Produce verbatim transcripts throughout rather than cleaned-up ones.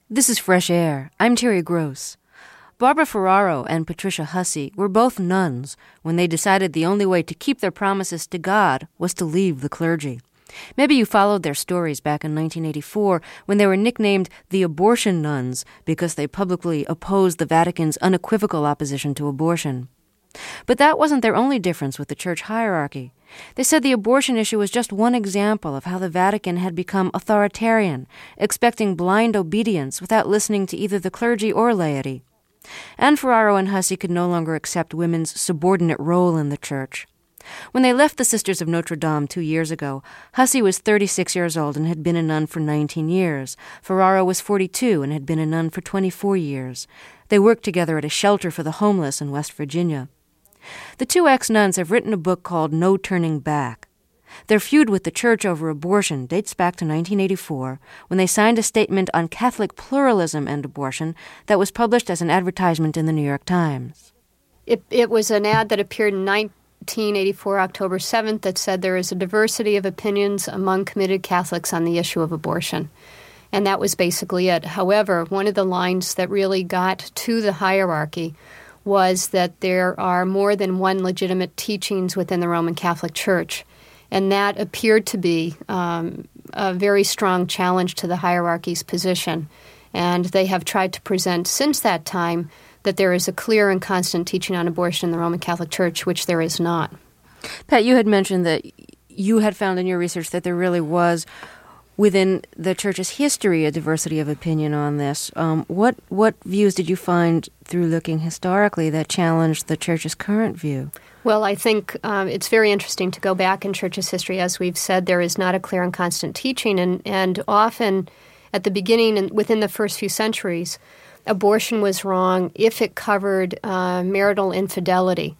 This is Fresh Air. I'm Terry Gross. Barbara Ferraro and Patricia Hussey were both nuns when they decided the only way to keep their promises to God was to leave the clergy. Maybe you followed their stories back in nineteen eighty-four when they were nicknamed the abortion nuns because they publicly opposed the Vatican's unequivocal opposition to abortion. But that wasn't their only difference with the church hierarchy. They said the abortion issue was just one example of how the Vatican had become authoritarian, expecting blind obedience without listening to either the clergy or laity. And Ferraro and Hussey could no longer accept women's subordinate role in the church. When they left the Sisters of Notre Dame two years ago, Hussey was thirty-six years old and had been a nun for nineteen years. Ferraro was forty-two and had been a nun for twenty-four years. They worked together at a shelter for the homeless in West Virginia. The two ex-nuns have written a book called No Turning Back. Their feud with the church over abortion dates back to nineteen eighty-four, when they signed a statement on Catholic pluralism and abortion that was published as an advertisement in the New York Times. It, it was an ad that appeared in nineteen eighty-four, October seventh, that said there is a diversity of opinions among committed Catholics on the issue of abortion. And that was basically it. However, one of the lines that really got to the hierarchy was that there are more than one legitimate teachings within the Roman Catholic Church. And that appeared to be um, a very strong challenge to the hierarchy's position. And they have tried to present since that time that there is a clear and constant teaching on abortion in the Roman Catholic Church, which there is not. Pat, you had mentioned that you had found in your research that there really was, within the Church's history, a diversity of opinion on this. Um, what what views did you find through looking historically that challenged the Church's current view? Well, I think um, it's very interesting to go back in Church's history. As we've said, there is not a clear and constant teaching, and, and often at the beginning and within the first few centuries, abortion was wrong if it covered uh, marital infidelity.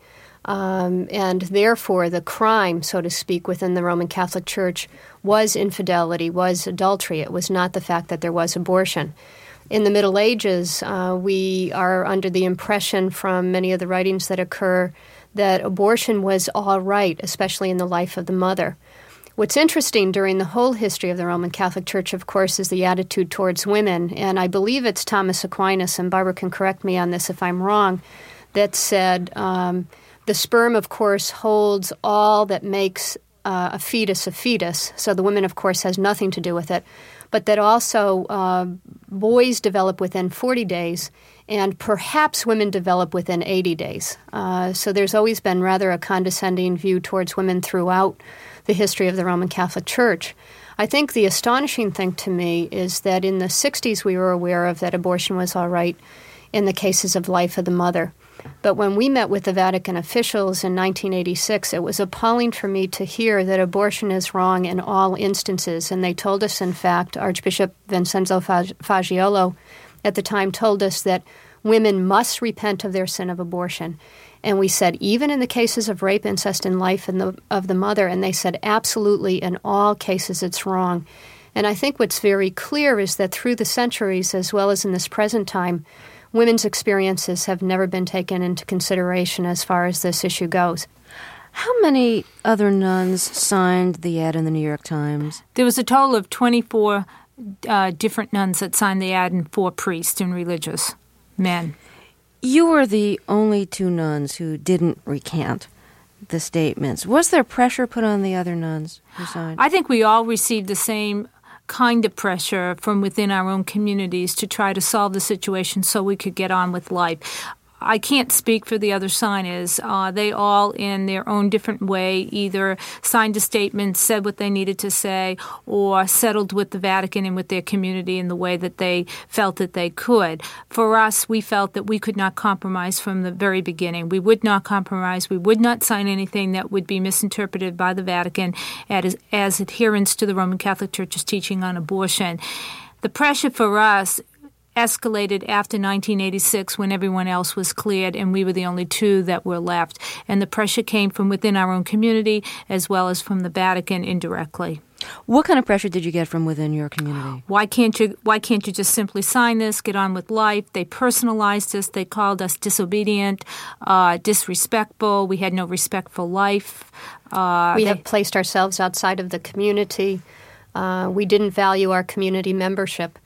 Um, and therefore, the crime, so to speak, within the Roman Catholic Church was infidelity, was adultery. It was not the fact that there was abortion. In the Middle Ages, uh, we are under the impression from many of the writings that occur that abortion was all right, especially in the life of the mother. What's interesting during the whole history of the Roman Catholic Church, of course, is the attitude towards women. And I believe it's Thomas Aquinas, and Barbara can correct me on this if I'm wrong, that said um, the sperm, of course, holds all that makes uh, a fetus a fetus. So the woman, of course, has nothing to do with it. But that also uh, boys develop within forty days, and perhaps women develop within eighty days. Uh, so there's always been rather a condescending view towards women throughout the history of the Roman Catholic Church. I think the astonishing thing to me is that in the sixties we were aware of that abortion was all right in the cases of life of the mother. But when we met with the Vatican officials in nineteen eighty-six, it was appalling for me to hear that abortion is wrong in all instances. And they told us, in fact, Archbishop Vincenzo Faggiolo at the time told us that women must repent of their sin of abortion. And we said, even in the cases of rape, incest, and life in the, of the mother, and they said, absolutely, in all cases it's wrong. And I think what's very clear is that through the centuries, as well as in this present time, women's experiences have never been taken into consideration as far as this issue goes. How many other nuns signed the ad in the New York Times? There was a total of twenty-four uh, different nuns that signed the ad and four priests and religious men. You were the only two nuns who didn't recant the statements. Was there pressure put on the other nuns who signed? I think we all received the same kind of pressure from within our own communities to try to solve the situation so we could get on with life. I can't speak for the other signers. Uh, they all, in their own different way, either signed a statement, said what they needed to say, or settled with the Vatican and with their community in the way that they felt that they could. For us, we felt that we could not compromise from the very beginning. We would not compromise. We would not sign anything that would be misinterpreted by the Vatican as, as adherence to the Roman Catholic Church's teaching on abortion. The pressure for us escalated after nineteen eighty-six when everyone else was cleared and we were the only two that were left. And the pressure came from within our own community as well as from the Vatican indirectly. What kind of pressure did you get from within your community? Why can't you why can't you just simply sign this, get on with life? They personalized us. They called us disobedient, uh, disrespectful. We had no respect for life. Uh, we they, have placed ourselves outside of the community. Uh, we didn't value our community membership.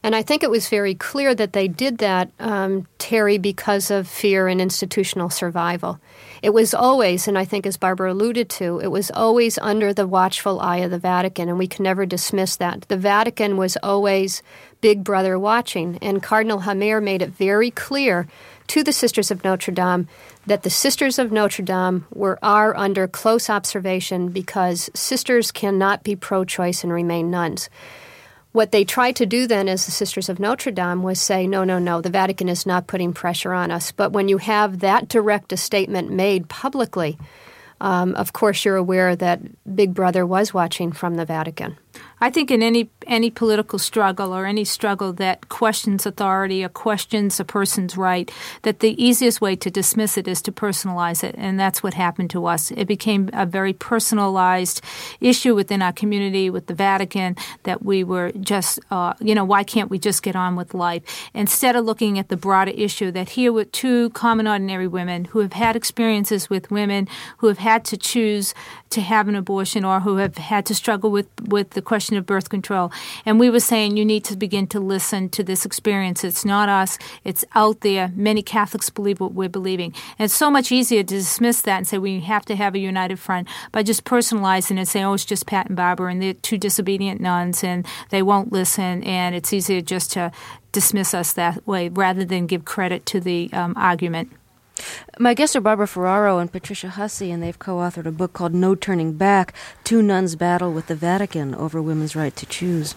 And I think it was very clear that they did that, um, Terry, because of fear and institutional survival. It was always, and I think as Barbara alluded to, it was always under the watchful eye of the Vatican, and we can never dismiss that. The Vatican was always Big Brother watching, and Cardinal Hamer made it very clear to the Sisters of Notre Dame that the Sisters of Notre Dame were are under close observation because sisters cannot be pro-choice and remain nuns. What they tried to do then as the Sisters of Notre Dame was say, no, no, no, the Vatican is not putting pressure on us. But when you have that direct a statement made publicly, um, of course you're aware that Big Brother was watching from the Vatican. I think in any any political struggle or any struggle that questions authority or questions a person's right, that the easiest way to dismiss it is to personalize it, and that's what happened to us. It became a very personalized issue within our community with the Vatican that we were just, uh, you know, why can't we just get on with life? Instead of looking at the broader issue that here were two common ordinary women who have had experiences with women who have had to choose to have an abortion or who have had to struggle with, with the question of birth control. And we were saying you need to begin to listen to this experience. It's not us. It's out there. Many Catholics believe what we're believing. And it's so much easier to dismiss that and say we have to have a united front by just personalizing it and saying, oh, it's just Pat and Barbara and they're two disobedient nuns and they won't listen. And it's easier just to dismiss us that way rather than give credit to the um, argument. My guests are Barbara Ferraro and Patricia Hussey, and they've co-authored a book called No Turning Back, Two Nuns Battle with the Vatican Over Women's Right to Choose.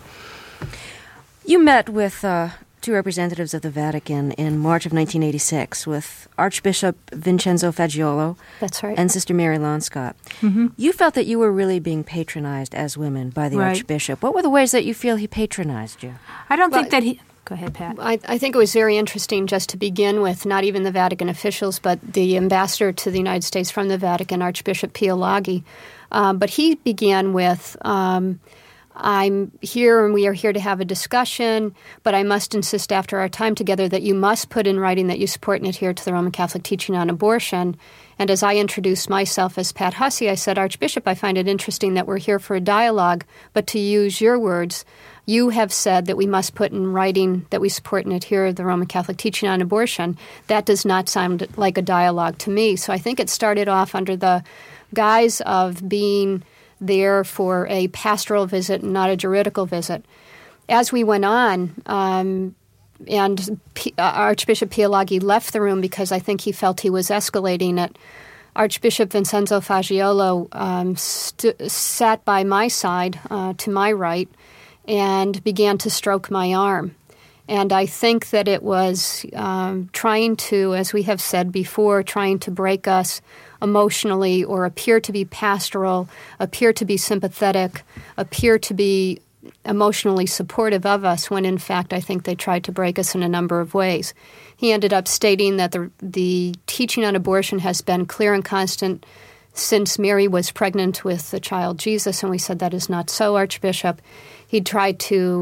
You met with uh, two representatives of the Vatican in March of nineteen eighty-six with Archbishop Vincenzo Fagiolo That's right. and Sister Mary Lonscott. Mm-hmm. You felt that you were really being patronized as women by the Right. Archbishop. What were the ways that you feel he patronized you? I don't Well, think that he... Go ahead, Pat. I, I think it was very interesting just to begin with, not even the Vatican officials, but the ambassador to the United States from the Vatican, Archbishop Pio Laghi. Um, but he began with, um, I'm here and we are here to have a discussion, but I must insist after our time together that you must put in writing that you support and adhere to the Roman Catholic teaching on abortion. And as I introduced myself as Pat Hussey, I said, Archbishop, I find it interesting that we're here for a dialogue, but to use your words, you have said that we must put in writing that we support and adhere to the Roman Catholic teaching on abortion. That does not sound like a dialogue to me. So I think it started off under the guise of being there for a pastoral visit and not a juridical visit. As we went on, um, and P- uh, Archbishop Pio Laghi left the room because I think he felt he was escalating it, Archbishop Vincenzo Fagiolo um, st- sat by my side, uh, to my right, and began to stroke my arm. And I think that it was um, trying to, as we have said before, trying to break us emotionally or appear to be pastoral, appear to be sympathetic, appear to be emotionally supportive of us, when in fact I think they tried to break us in a number of ways. He ended up stating that the, the teaching on abortion has been clear and constant since Mary was pregnant with the child Jesus, and we said that is not so, Archbishop. He tried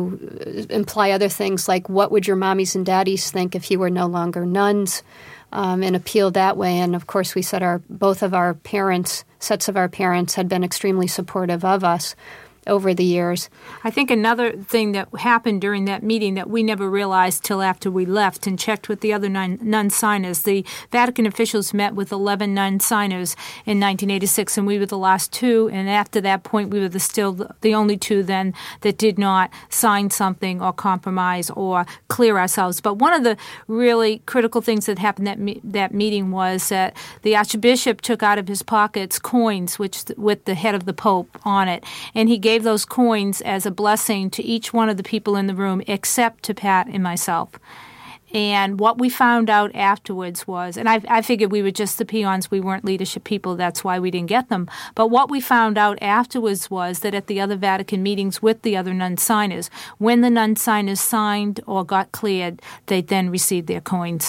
to imply other things like, what would your mommies and daddies think if you were no longer nuns, um, and appeal that way. And of course we said our both of our parents, sets of our parents, had been extremely supportive of us over the years. I think another thing that happened during that meeting that we never realized till after we left and checked with the other nun, nun signers, the Vatican officials met with eleven nun signers in nineteen eighty-six, and we were the last two, and after that point we were the, still the, the only two then that did not sign something or compromise or clear ourselves. But one of the really critical things that happened at me, that meeting was that the Archbishop took out of his pockets coins which with the head of the Pope on it, and he gave those coins as a blessing to each one of the people in the room except to Pat and myself. And what we found out afterwards was, and I, I figured we were just the peons, we weren't leadership people, that's why we didn't get them. But what we found out afterwards was that at the other Vatican meetings with the other nun signers, when the nun signers signed or got cleared, they then received their coins.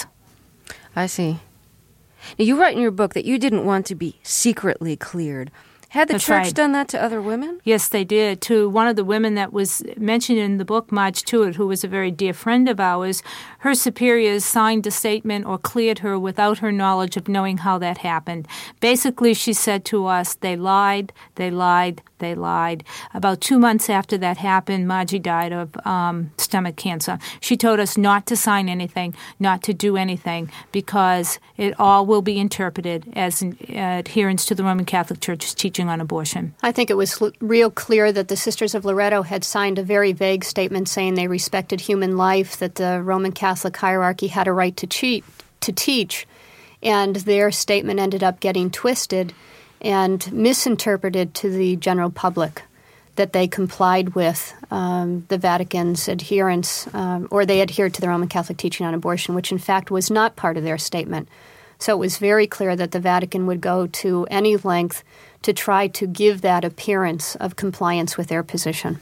I see. Now, you write in your book that you didn't want to be secretly cleared. Had the That's church right. done that to other women? Yes, they did. To one of the women that was mentioned in the book, Marge Tuitt, who was a very dear friend of ours, her superiors signed a statement or cleared her without her knowledge of knowing how that happened. Basically, she said to us, they lied, they lied, they lied. About two months after that happened, Margie died of um, stomach cancer. She told us not to sign anything, not to do anything, because it all will be interpreted as an adherence to the Roman Catholic Church's teaching on abortion. I think it was l- real clear that the Sisters of Loretto had signed a very vague statement saying they respected human life, that the Roman Catholic hierarchy had a right to cheat, to teach, and their statement ended up getting twisted and misinterpreted to the general public, that they complied with um, the Vatican's adherence, um, or they adhered to the Roman Catholic teaching on abortion, which in fact was not part of their statement. So it was very clear that the Vatican would go to any length to try to give that appearance of compliance with their position.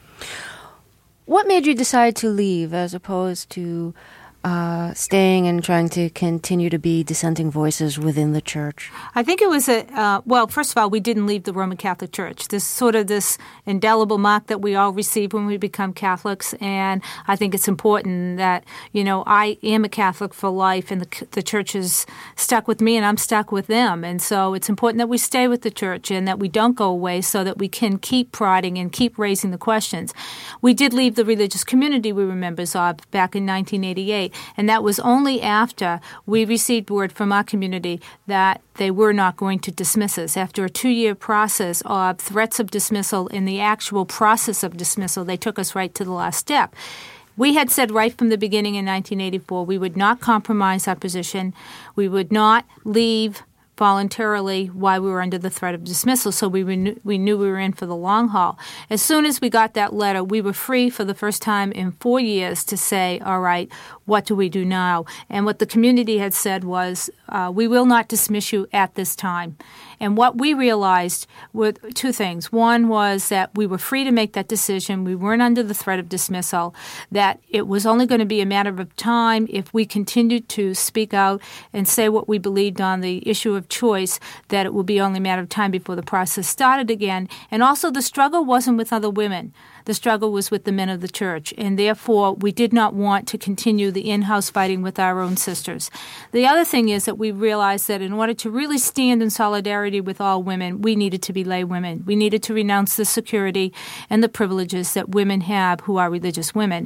What made you decide to leave as opposed to uh, staying and trying to continue to be dissenting voices within the church? I think it was a, uh, well, first of all, we didn't leave the Roman Catholic Church. This sort of this indelible mark that we all receive when we become Catholics. And I think it's important that, you know, I am a Catholic for life, and the, the church is stuck with me and I'm stuck with them. And so it's important that we stay with the church and that we don't go away so that we can keep prodding and keep raising the questions. We did leave the religious community we were members of back in nineteen eighty-eight. And that was only after we received word from our community that they were not going to dismiss us. After a two-year process of threats of dismissal in the actual process of dismissal, they took us right to the last step. We had said right from the beginning in nineteen eighty-four we would not compromise our position. We would not leave voluntarily while we were under the threat of dismissal, so we knew, we knew we were in for the long haul. As soon as we got that letter, we were free for the first time in four years to say, all right, what do we do now? And what the community had said was, uh, we will not dismiss you at this time. And what we realized were two things. One was that we were free to make that decision. We weren't under the threat of dismissal, that it was only going to be a matter of time if we continued to speak out and say what we believed on the issue of choice, that it would be only a matter of time before the process started again. And also the struggle wasn't with other women. The struggle was with the men of the church, and therefore we did not want to continue the in-house fighting with our own sisters. The other thing is that we realized that in order to really stand in solidarity with all women, we needed to be lay women. We needed to renounce the security and the privileges that women have who are religious women.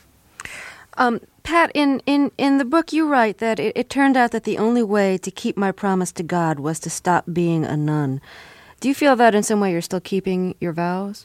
Um, Pat, in, in, in the book you write that it, it turned out that the only way to keep my promise to God was to stop being a nun. Do you feel that in some way you're still keeping your vows?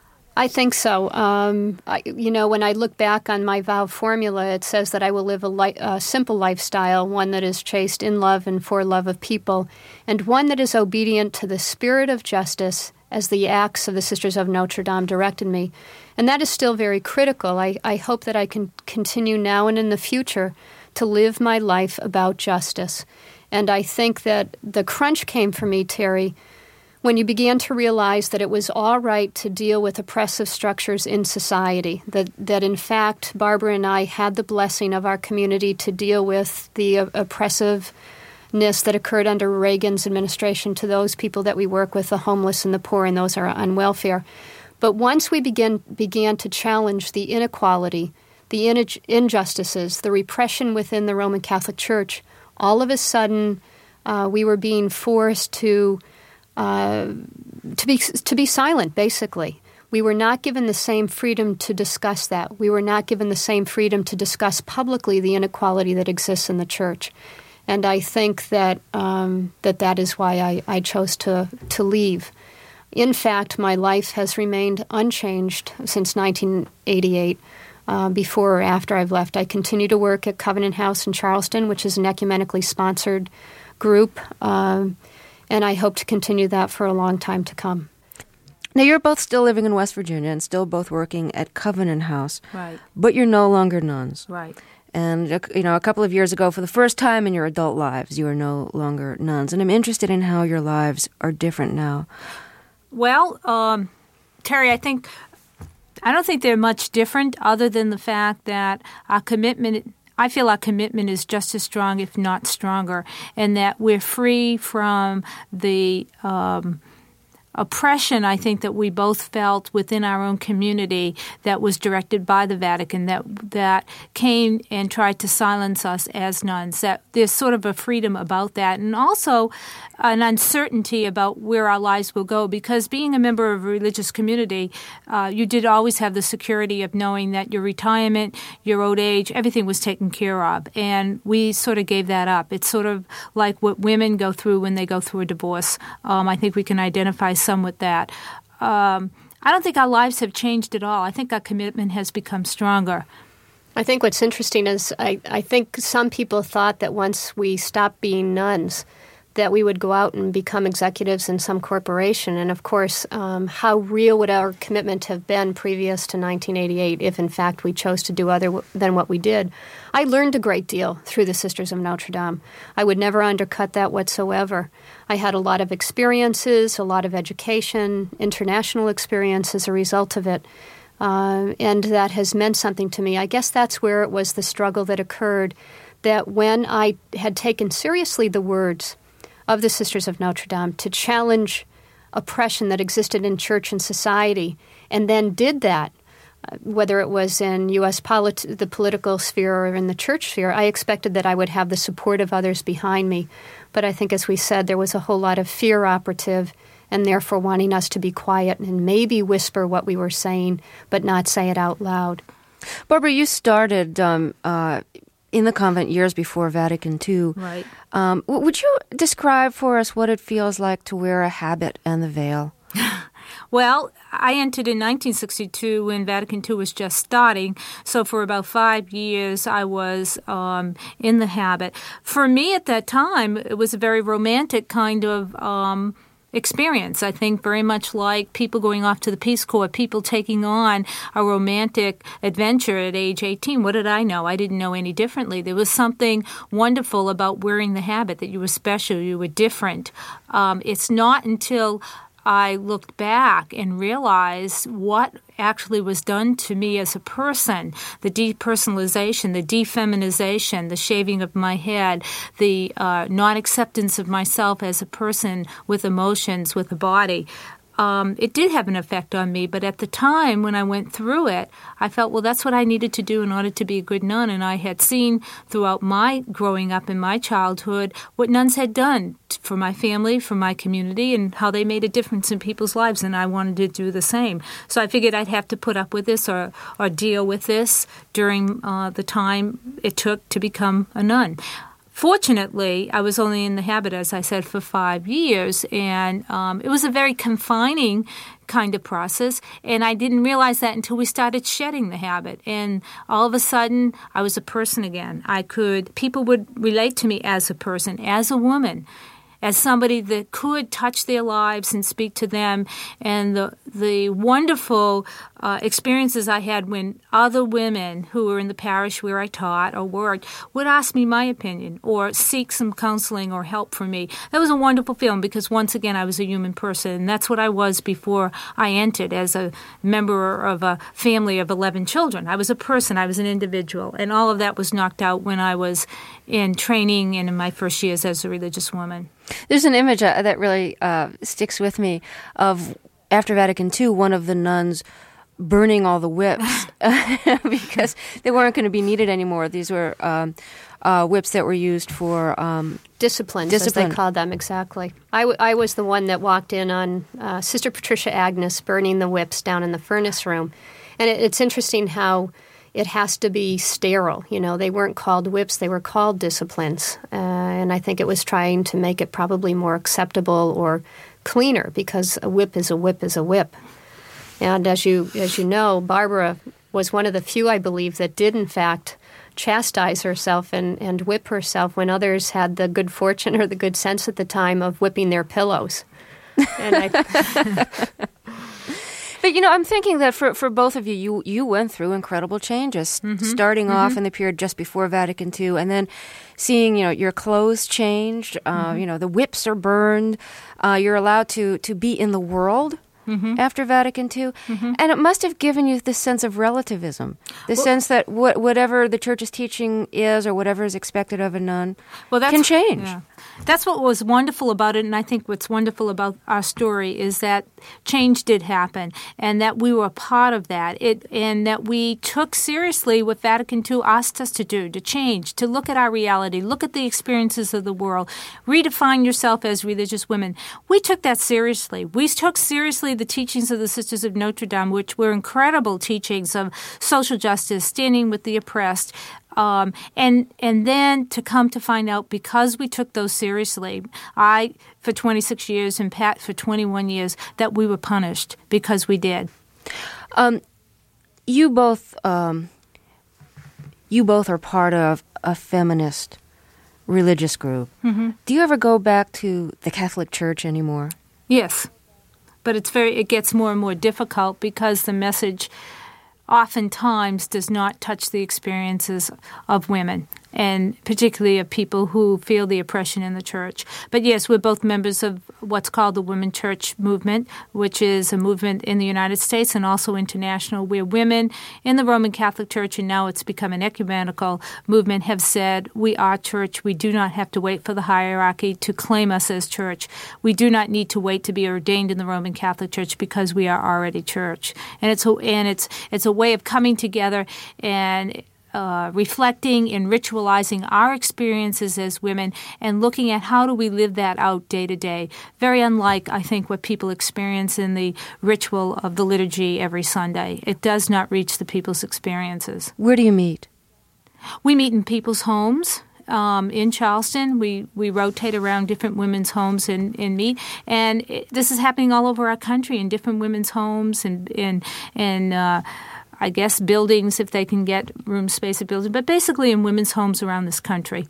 I think so. Um, I, you know, when I look back on my vow formula, it says that I will live a, li- a simple lifestyle, one that is chaste in love and for love of people, and one that is obedient to the spirit of justice as the acts of the Sisters of Notre Dame directed me. And that is still very critical. I, I hope that I can continue now and in the future to live my life about justice. And I think that the crunch came for me, Terry, when you began to realize that it was all right to deal with oppressive structures in society, that, that in fact Barbara and I had the blessing of our community to deal with the uh, oppressiveness that occurred under Reagan's administration to those people that we work with, the homeless and the poor and those are on welfare. But once we began, began to challenge the inequality, the in- injustices, the repression within the Roman Catholic Church, all of a sudden uh, we were being forced to Uh, to be to be silent, basically. We were not given the same freedom to discuss that. We were not given the same freedom to discuss publicly the inequality that exists in the church. And I think that um, that, that is why I, I chose to, to leave. In fact, my life has remained unchanged since nineteen eighty-eight. Uh, before or after I've left, I continue to work at Covenant House in Charleston, which is an ecumenically sponsored group. Um, And I hope to continue that for a long time to come. Now, you're both still living in West Virginia and still both working at Covenant House. Right. But you're no longer nuns. Right. And, you know, a couple of years ago, for the first time in your adult lives, you are no longer nuns. And I'm interested in how your lives are different now. Well, um, Terry, I think, I don't think they're much different other than the fact that our commitment I feel our commitment is just as strong, if not stronger, and that we're free from the um, oppression, I think, that we both felt within our own community that was directed by the Vatican, that that came and tried to silence us as nuns, that there's sort of a freedom about that, and also an uncertainty about where our lives will go, because being a member of a religious community, uh, you did always have the security of knowing that your retirement, your old age, everything was taken care of, and we sort of gave that up. It's sort of like what women go through when they go through a divorce. Um, I think we can identify some with that. Um, I don't think our lives have changed at all. I think our commitment has become stronger. I think what's interesting is I, I think some people thought that once we stopped being nuns, that we would go out and become executives in some corporation. And of course, um, how real would our commitment have been previous to nineteen eighty-eight if, in fact, we chose to do other w- than what we did? I learned a great deal through the Sisters of Notre Dame. I would never undercut that whatsoever. I had a lot of experiences, a lot of education, international experience as a result of it. Uh, and that has meant something to me. I guess that's where it was the struggle that occurred, that when I had taken seriously the words of the Sisters of Notre Dame to challenge oppression that existed in church and society, and then did that, uh, whether it was in U S polit- the political sphere or in the church sphere, I expected that I would have the support of others behind me. But I think, as we said, there was a whole lot of fear operative, and therefore wanting us to be quiet and maybe whisper what we were saying, but not say it out loud. Barbara, you started um, uh, in the convent years before Vatican Two. Right. Um, w- would you describe for us what it feels like to wear a habit and the veil? Well, I entered in nineteen sixty-two when Vatican Two was just starting. So for about five years, I was um, in the habit. For me at that time, it was a very romantic kind of um experience. I think very much like people going off to the Peace Corps, people taking on a romantic adventure at age eighteen. What did I know? I didn't know any differently. There was something wonderful about wearing the habit, that you were special, you were different. Um, it's not until I looked back and realized what actually was done to me as a person, the depersonalization, the defeminization, the shaving of my head, the uh, non-acceptance of myself as a person with emotions, with a body. Um, it did have an effect on me, but at the time when I went through it, I felt, well, that's what I needed to do in order to be a good nun. And I had seen throughout my growing up in my childhood what nuns had done for my family, for my community, and how they made a difference in people's lives, and I wanted to do the same. So I figured I'd have to put up with this or, or deal with this during uh, the time it took to become a nun. Fortunately, I was only in the habit, as I said, for five years, and um, it was a very confining kind of process, and I didn't realize that until we started shedding the habit, and all of a sudden, I was a person again. I could, people would relate to me as a person, as a woman, as somebody that could touch their lives and speak to them, and the the wonderful uh, experiences I had when other women who were in the parish where I taught or worked would ask me my opinion or seek some counseling or help from me. That was a wonderful feeling because, once again, I was a human person, and that's what I was before I entered as a member of a family of eleven children. I was a person. I was an individual, and all of that was knocked out when I was in training and in my first years as a religious woman. There's an image uh, that really uh, sticks with me of, after Vatican Two, one of the nuns burning all the whips because they weren't going to be needed anymore. These were um, uh, whips that were used for um, disciplines, discipline. as they called them, exactly. I, w- I was the one that walked in on uh, Sister Patricia Agnes burning the whips down in the furnace room. And it, it's interesting how it has to be sterile. You know, they weren't called whips, they were called disciplines. Uh, and I think it was trying to make it probably more acceptable or cleaner, because a whip is a whip is a whip. And as you as you know, Barbara was one of the few, I believe, that did, in fact, chastise herself and, and whip herself when others had the good fortune or the good sense at the time of whipping their pillows. And I... But, you know, I'm thinking that for, for both of you, you, you went through incredible changes, mm-hmm. starting mm-hmm. off in the period just before Vatican Two, and then seeing, you know, your clothes changed, uh, mm-hmm. you know, the whips are burned, uh, you're allowed to, to be in the world mm-hmm. after Vatican Two, mm-hmm. and it must have given you this sense of relativism, the well, sense that what, whatever the Church's teaching is or whatever is expected of a nun well, that's, can change. Yeah. That's what was wonderful about it, and I think what's wonderful about our story is that change did happen, and that we were a part of that, it, and that we took seriously what Vatican Two asked us to do, to change, to look at our reality, look at the experiences of the world, redefine yourself as religious women. We took that seriously. We took seriously the teachings of the Sisters of Notre Dame, which were incredible teachings of social justice, standing with the oppressed, Um, and and then to come to find out, because we took those seriously, I for twenty-six years and Pat for twenty-one years, that we were punished because we did. Um, you both, um, you both are part of a feminist religious group. Mm-hmm. Do you ever go back to the Catholic Church anymore? Yes, but it's very. It gets more and more difficult because the message oftentimes does not touch the experiences of women, and particularly of people who feel the oppression in the church. But yes, we're both members of what's called the Women Church Movement, which is a movement in the United States and also international, where women in the Roman Catholic Church, and now it's become an ecumenical movement, have said, we are church. We do not have to wait for the hierarchy to claim us as church. We do not need to wait to be ordained in the Roman Catholic Church because we are already church. And it's a, and it's it's a way of coming together and Uh, reflecting and ritualizing our experiences as women and looking at how do we live that out day to day. Very unlike, I think, what people experience in the ritual of the liturgy every Sunday. It does not reach the people's experiences. Where do you meet? We meet in people's homes. Um, in Charleston, we, we rotate around different women's homes and, and meet. And it, this is happening all over our country in different women's homes and and and uh, I guess buildings, if they can get room space at buildings, but basically in women's homes around this country.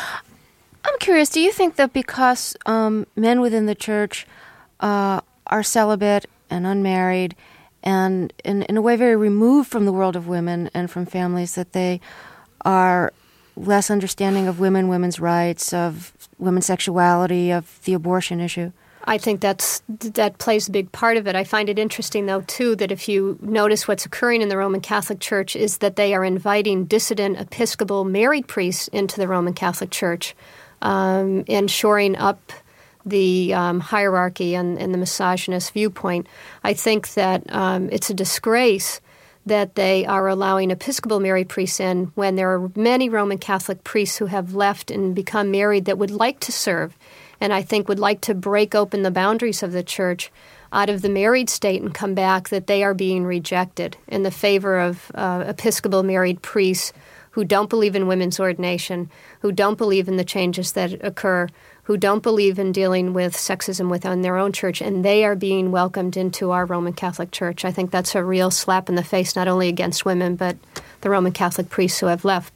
I'm curious, do you think that because um, men within the church uh, are celibate and unmarried and in, in a way very removed from the world of women and from families, that they are less understanding of women, women's rights, of women's sexuality, of the abortion issue? I think that's that plays a big part of it. I find it interesting, though, too, that if you notice what's occurring in the Roman Catholic Church is that they are inviting dissident Episcopal married priests into the Roman Catholic Church um, and shoring up the um, hierarchy and, and the misogynist viewpoint. I think that um, it's a disgrace that they are allowing Episcopal married priests in when there are many Roman Catholic priests who have left and become married that would like to serve, and I think would like to break open the boundaries of the church out of the married state and come back, that they are being rejected in the favor of uh, Episcopal married priests who don't believe in women's ordination, who don't believe in the changes that occur, who don't believe in dealing with sexism within their own church, and they are being welcomed into our Roman Catholic Church. I think that's a real slap in the face, not only against women, but the Roman Catholic priests who have left.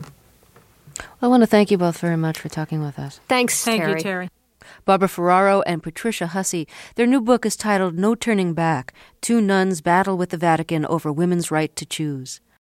I want to thank you both very much for talking with us. Thanks, Thank Terry. you, Terry. Barbara Ferraro and Patricia Hussey. Their new book is titled No Turning Back, Two Nuns Battle with the Vatican Over Women's Right to Choose.